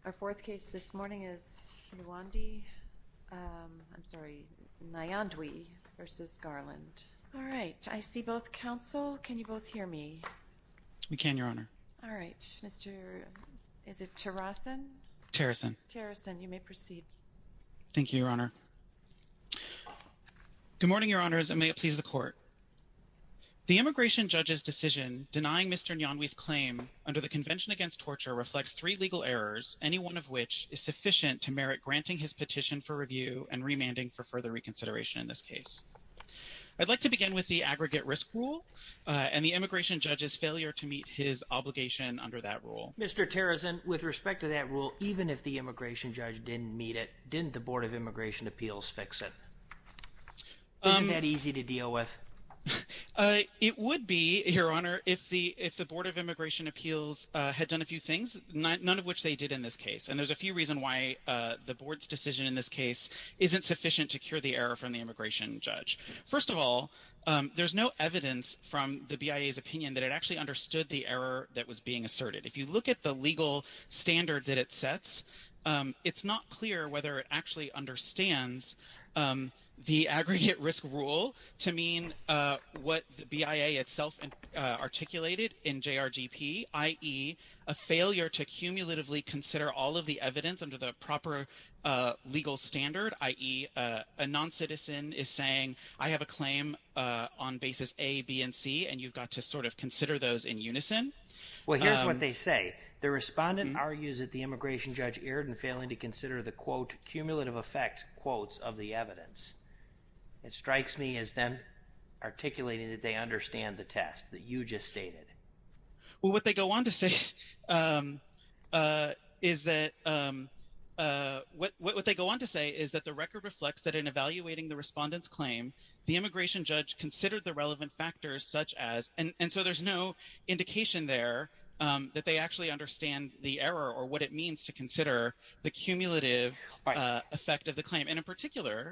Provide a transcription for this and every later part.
Our fourth case this morning is Nyandwi versus Garland. All right, I see both counsel. Can you both hear me? We can, Your Honor. All right, Mr. Is it Terrason? Terrason. Terrason, you may proceed. Thank you, Your Honor. Good morning, Your Honors, and may it please the Court. The immigration judge's decision denying Mr. Nyandwi's claim under the Convention Against Torture reflects three legal errors, any one of which is sufficient to merit granting his petition for review and remanding for further reconsideration in this case. I'd like to begin with the aggregate risk rule and the immigration judge's failure to meet his obligation under that rule. Mr. Terrason, with respect to that rule, even if the immigration judge didn't meet it, didn't the Board of Immigration Appeals fix it? Isn't that easy to deal with? It would be, Your Honor, if the Board of Immigration Appeals had done a few things, none of which they did in this case. And there's a few reasons why the Board's decision in this case isn't sufficient to cure the error from the immigration judge. First of all, there's no evidence from the BIA's opinion that it actually understood the error that was being asserted. If you look at the legal standard that it sets, it's not clear whether it actually understands the aggregate risk rule to mean what the BIA itself articulated in JRGP, i.e. a failure to cumulatively consider all of the evidence under the proper legal standard, i.e. a non-citizen is saying, I have a claim on basis A, B, and C, and you've got to sort of consider those in unison. Well, here's what they say. The respondent argues that the immigration judge erred in failing to consider the, quote, cumulative effect, quotes, of the evidence. It strikes me as them articulating that they understand the test that you just stated. Well, what they go on to say is that what they go on to say is that the record reflects that in evaluating the respondent's claim, the immigration judge considered the relevant factors such as, and so there's no indication there that they actually understand the error or what it means to consider the cumulative effect of the claim. And in particular,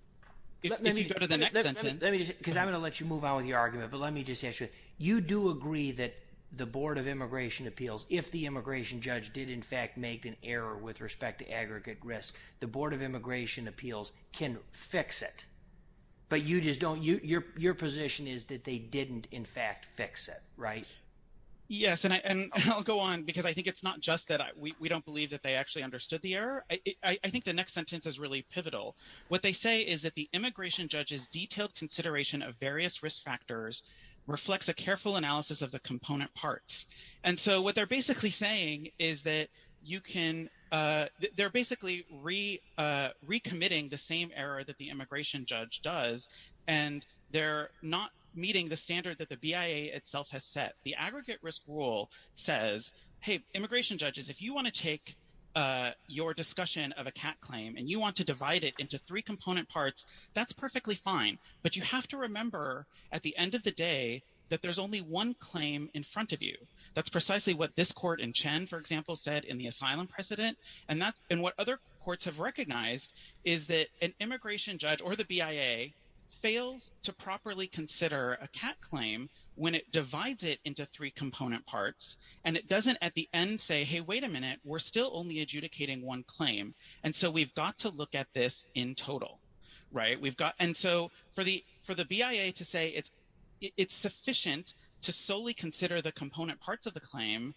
if you go to the next sentence. Let me just, because I'm going to let you move on with your argument, but let me just ask you, you do agree that the Board of Immigration Appeals, if the immigration judge did in fact make an error with respect to aggregate risk, the Board of Immigration Appeals can fix it. But you just don't, your position is that they didn't in fact fix it, right? Yes, and I'll go on because I think it's not just that we don't believe that they actually understood the error. I think the next sentence is really pivotal. What they say is that the immigration judge's detailed consideration of various risk factors reflects a careful analysis of the component parts. And so what they're basically saying is that you can, they're basically recommitting the same error that the immigration judge does, and they're not meeting the standard that the BIA itself has set. The aggregate risk rule says, hey, immigration judges, if you want to take your discussion of a CAT claim and you want to divide it into three component parts, that's perfectly fine. But you have to remember at the end of the day that there's only one claim in front of you. That's precisely what this court in Chen, for example, said in the asylum precedent. And what other courts have recognized is that an immigration judge or the BIA fails to properly consider a CAT claim when it divides it into three component parts, and it doesn't at the end say, hey, wait a minute, we're still only adjudicating one claim, and so we've got to look at this in total, right? And so for the BIA to say it's sufficient to solely consider the component parts of the claim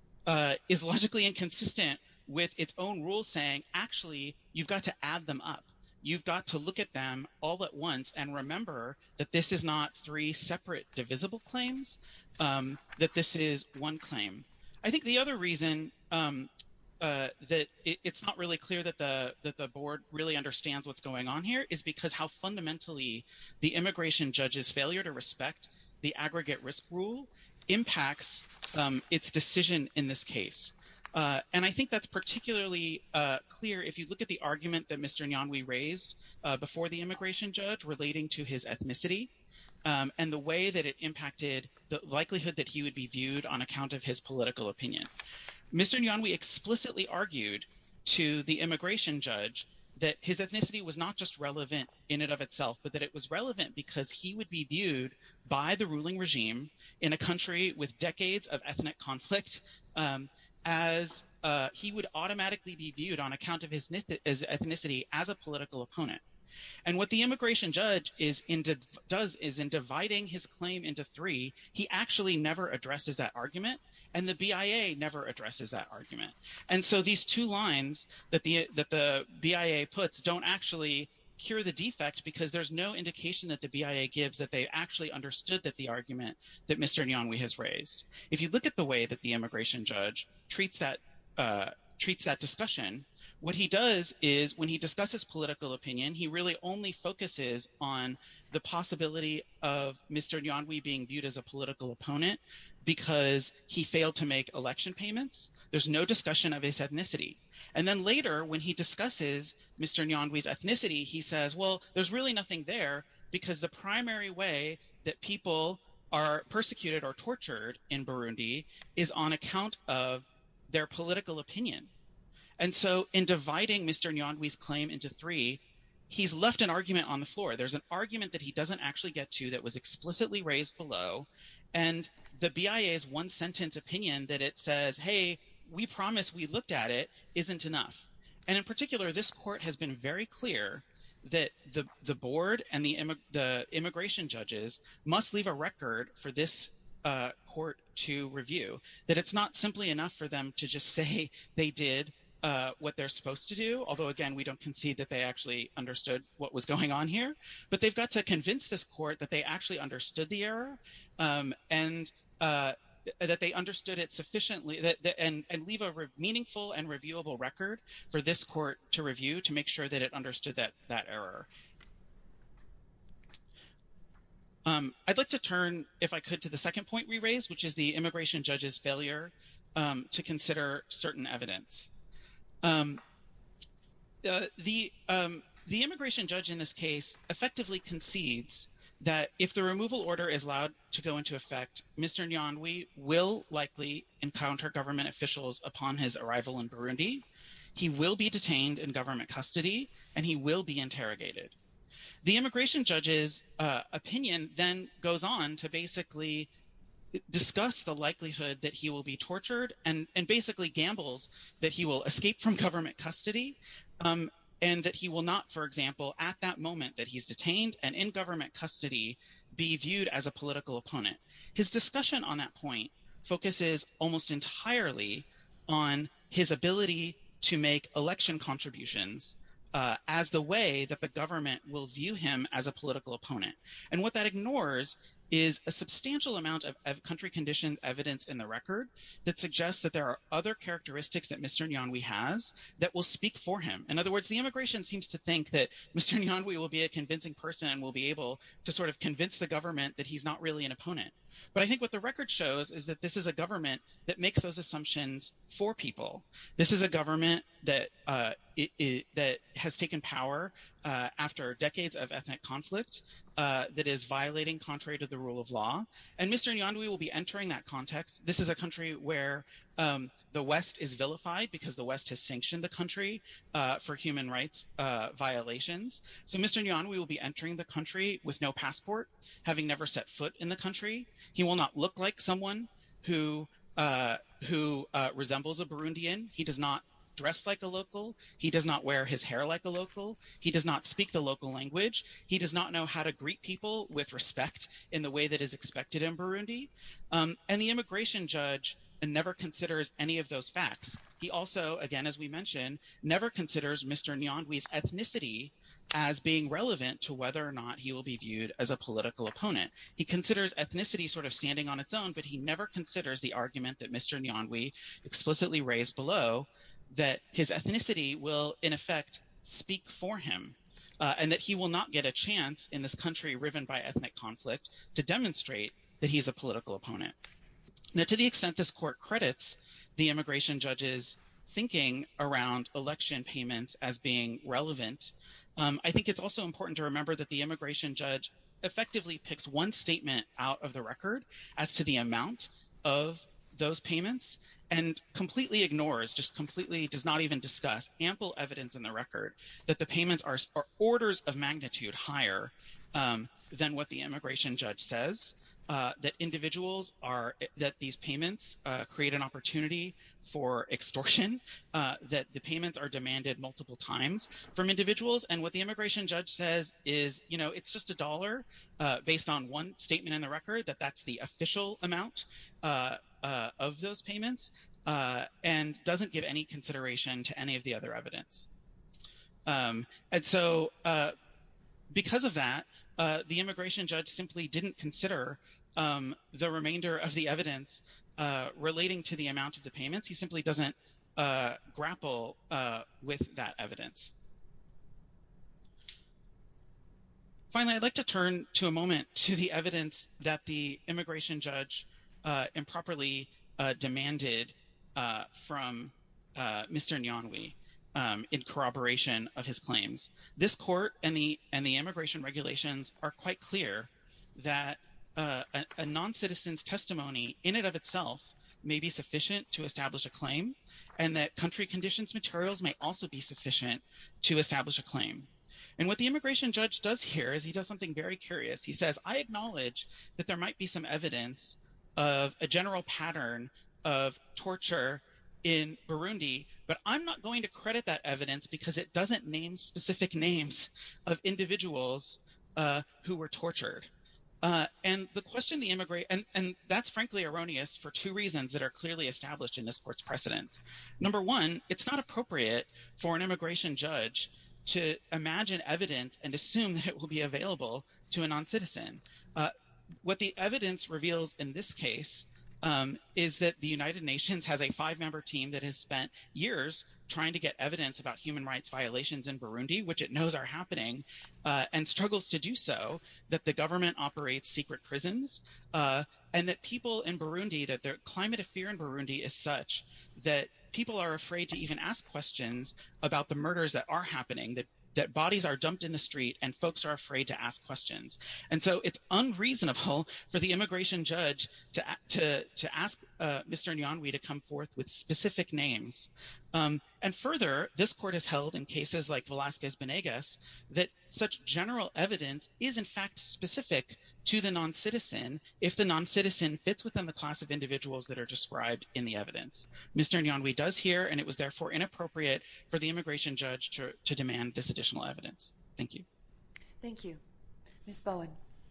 is logically inconsistent with its own rules saying, actually, you've got to add them up. You've got to look at them all at once and remember that this is not three separate divisible claims, that this is one claim. I think the other reason that it's not really clear that the board really understands what's going on here is because how fundamentally the immigration judge's failure to respect the aggregate risk rule impacts its decision in this case. And I think that's particularly clear if you look at the argument that Mr. Nyandwi raised before the immigration judge relating to his ethnicity and the way that it impacted the likelihood that he would be viewed on account of his political opinion. Mr. Nyandwi explicitly argued to the immigration judge that his ethnicity was not just relevant in and of itself, but that it was relevant because he would be viewed by the ruling regime in a country with decades of ethnic conflict as he would automatically be viewed on account of his ethnicity as a political opponent. And what the immigration judge does is in dividing his claim into three, he actually never addresses that argument, and the BIA never addresses that argument. And so these two lines that the BIA puts don't actually cure the defect, because there's no indication that the BIA gives that they actually understood that the argument that Mr. Nyandwi has raised. If you look at the way that the immigration judge treats that discussion, what he does is when he discusses political opinion, he really only focuses on the possibility of Mr. Nyandwi being viewed as a political opponent because he failed to make election payments. There's no discussion of his ethnicity. And then later, when he discusses Mr. Nyandwi's ethnicity, he says, well, there's really nothing there, because the primary way that people are persecuted or tortured in Burundi is on account of their political opinion. And so in dividing Mr. Nyandwi's claim into three, he's left an argument on the floor. There's an argument that he doesn't actually get to that was explicitly raised below. And the BIA's one-sentence opinion that it says, hey, we promise we looked at it, isn't enough. And in particular, this court has been very clear that the board and the immigration judges must leave a record for this court to review, that it's not simply enough for them to just say they did what they're supposed to do, although, again, we don't concede that they actually understood what was going on here. But they've got to convince this court that they actually understood the error and that they understood it sufficiently and leave a meaningful and reviewable record for this court to review to make sure that it understood that error. I'd like to turn, if I could, to the second point we raised, which is the immigration judge's failure to consider certain evidence. The immigration judge in this case effectively concedes that if the removal order is allowed to go into effect, Mr. Nyandwi will likely encounter government officials upon his arrival in Burundi. He will be detained in government custody, and he will be interrogated. The immigration judge's opinion then goes on to basically discuss the likelihood that he will be tortured and basically gambles that he will escape from government custody and that he will not, for example, at that moment that he's detained and in government custody, be viewed as a political opponent. His discussion on that point focuses almost entirely on his ability to make election contributions as the way that the government will view him as a political opponent. And what that ignores is a substantial amount of country condition evidence in the record that suggests that there are other characteristics that Mr. Nyandwi has that will speak for him. In other words, the immigration seems to think that Mr. Nyandwi will be a convincing person and will be able to sort of convince the government that he's not really an opponent. But I think what the record shows is that this is a government that makes those assumptions for people. This is a government that that has taken power after decades of ethnic conflict, that is violating contrary to the rule of law. And Mr. Nyandwi will be entering that context. This is a country where the West is vilified because the West has sanctioned the country for human rights violations. So Mr. Nyandwi will be entering the country with no passport, having never set foot in the country. He will not look like someone who resembles a Burundian. He does not dress like a local. He does not wear his hair like a local. He does not speak the local language. He does not know how to greet people with respect in the way that is expected in Burundi. And the immigration judge never considers any of those facts. He also, again, as we mentioned, never considers Mr. Nyandwi's ethnicity as being relevant to whether or not he will be viewed as a political opponent. He considers ethnicity sort of standing on its own, but he never considers the argument that Mr. Nyandwi explicitly raised below, that his ethnicity will, in effect, speak for him, and that he will not get a chance in this country riven by ethnic conflict to demonstrate that he's a political opponent. Now, to the extent this court credits the immigration judge's thinking around election payments as being relevant, I think it's also important to remember that the immigration judge effectively picks one statement out of the record as to the amount of those payments and completely ignores, does not even discuss ample evidence in the record that the payments are orders of magnitude higher than what the immigration judge says. that that these payments create an opportunity for extortion, that the payments are demanded multiple times from individuals. And what the immigration judge says is, it's just $1 based on one statement in the record, that's the official amount of those payments, and doesn't give any consideration to any of the other evidence. And so because of that, the immigration judge simply didn't consider the remainder of the evidence relating to the amount of the payments. He simply doesn't grapple with that evidence. Finally, I'd like to turn to a moment to the evidence that the immigration judge improperly demanded from Mr. Nyanwi in corroboration of his claims. This court and the immigration regulations are quite clear that a non-citizen's testimony in and of itself may be sufficient to establish a claim, and that country conditions materials may also be sufficient to establish a claim. And what the immigration judge does here is he does something very curious. He says, I acknowledge that there might be some evidence of a general pattern of torture in Burundi, but I'm not going to credit that evidence because it doesn't name specific names of individuals who were tortured. And the question and that's frankly erroneous for two reasons that are clearly established in this court's precedent. Number one, it's not appropriate for an immigration judge to imagine evidence and assume that it will be available to a non-citizen. What the evidence reveals in this case is that the United Nations has a 5-member team that has spent years trying to get evidence about human rights violations in Burundi, which it knows are happening, and struggles to do so, that the government operates secret prisons, and that people in Burundi, that the climate of fear in Burundi is such that people are afraid to even ask questions about the murders that are happening, that bodies are dumped in the street and folks are afraid to ask questions. And so it's unreasonable for the immigration judge to ask Mr. Nyanwi to come forth with specific names. And further, this court has held in cases like Velázquez-Benegas that such general evidence is in fact specific to the non-citizen if the non-citizen fits within the class of individuals that are described in the evidence. Mr. Nyanwi does here, and it was therefore inappropriate for the immigration judge to demand this additional evidence. Thank you. Thank you. Ms. Bowen.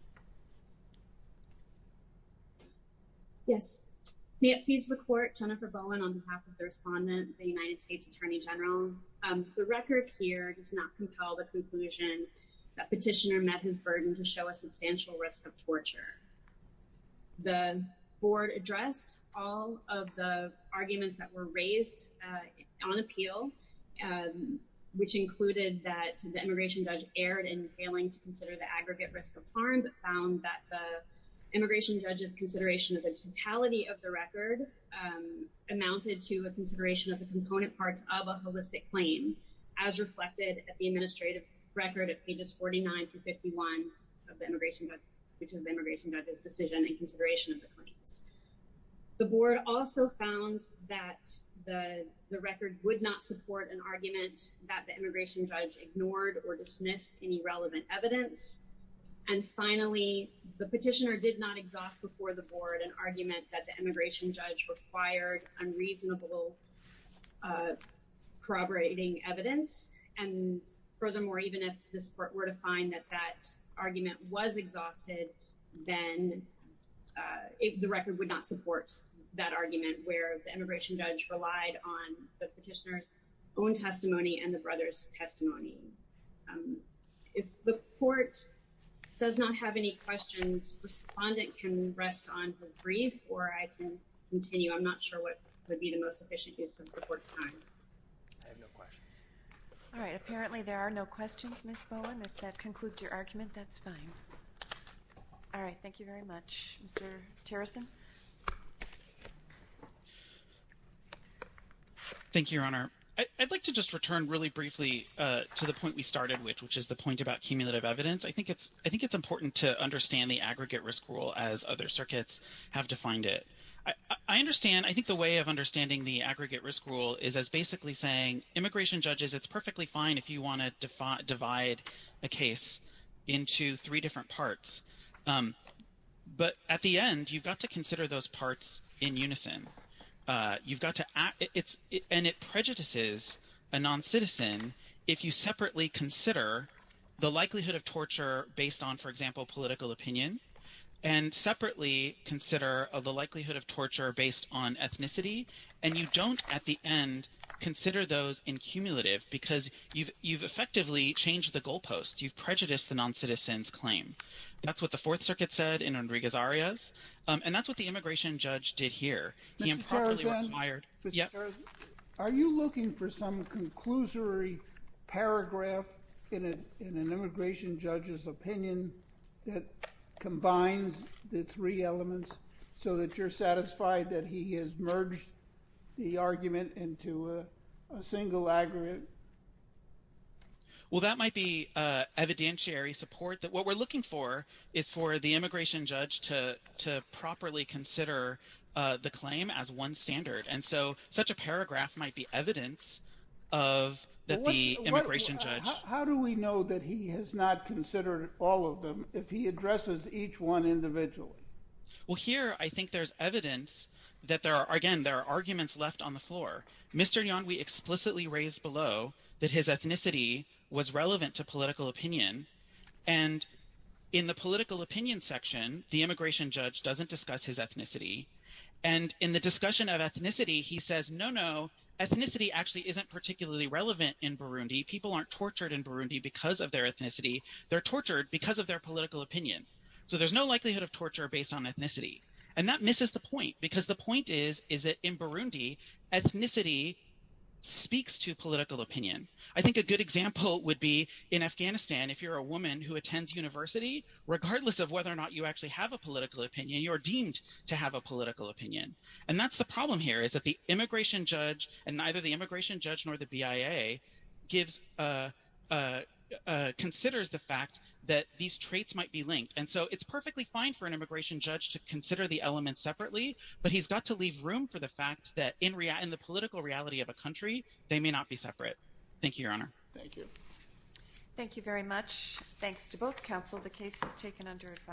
Yes. May it please the court, Jennifer Bowen on behalf of the respondent, the United States Attorney General. The record here does not compel the conclusion that petitioner met his burden to show a substantial risk of torture. The board addressed all of the arguments that were raised on appeal, which included that the immigration judge erred in failing to consider the aggregate risk of harm, but found that the immigration judge's consideration of the totality of the record amounted to a consideration of the component parts of a holistic claim, as reflected at the administrative record at pages 49 through 51 of the immigration judge, which is the immigration judge's decision and consideration of the claims. The board also found that the record would not support an argument that the immigration judge ignored or dismissed any relevant evidence. And finally, the petitioner did not exhaust before the board an argument that the immigration judge required unreasonable corroborating evidence. And furthermore, even if this court were to find that that argument was exhausted, then the record would not support that argument, where the immigration judge relied on the petitioner's own testimony and the brother's testimony. If the court does not have any questions, respondent can rest on his brief, or I can continue. I'm not sure what would be the most efficient use of the court's time. I have no questions. All right, apparently there are no questions, Ms. Bowen. If that concludes your argument, that's fine. All right, thank you very much. Mr. Terrison? Thank you, Your Honor. I'd like to just return really briefly to the point we started with, which is the point about cumulative evidence. I think it's important to understand the aggregate risk rule as other circuits have defined it. I understand. I think the way of understanding the aggregate risk rule is as basically saying, immigration judges, it's perfectly fine if you want to divide a case into 3 different parts. But at the end, you've got to consider those parts in unison. You've got to and it prejudices a non-citizen if you separately consider the likelihood of torture based on, for example, political opinion, and separately consider the likelihood of torture based on ethnicity, and you don't at the end consider those in cumulative, because you've effectively changed the goalpost. You've prejudiced the non-citizen's claim. That's what the Fourth Circuit said in Rodriguez-Arias, and that's what the immigration judge did here. He improperly required. Yep. Are you looking for some conclusory paragraph in an immigration judge's opinion that combines the three elements so that you're satisfied that he has merged the argument into a single aggregate? Well, that might be evidentiary support. That what we're looking for is for the immigration judge to properly consider the claim as one standard. And so such a paragraph might be evidence of that the immigration judge... How do we know that he has not considered all of them if he addresses each one individually? Well, here I think there's evidence that there are arguments left on the floor. Mr. Nyanwi explicitly raised below that his ethnicity was relevant to political opinion, and in the political opinion section, the immigration judge doesn't discuss his ethnicity. And in the discussion of ethnicity, he says, no, ethnicity actually isn't particularly relevant in Burundi. People aren't tortured in Burundi because of their ethnicity. They're tortured because of their political opinion. So there's no likelihood of torture based on ethnicity. And that misses the point, because the point is that in Burundi, ethnicity speaks to political opinion. I think a good example would be in Afghanistan. If you're a woman who attends university, regardless of whether or not you actually have a political opinion, you're deemed to have a political opinion. And that's the problem here, is that the immigration judge, and neither the immigration judge nor the BIA, considers the fact that these traits might be linked. And so it's perfectly fine for an immigration judge to consider the elements separately, but he's got to leave room for the fact that in the political reality of a country, they may not be separate. Thank you, Your Honor. Thank you. Thank you very much. Thanks to both counsel. The case is taken under advice.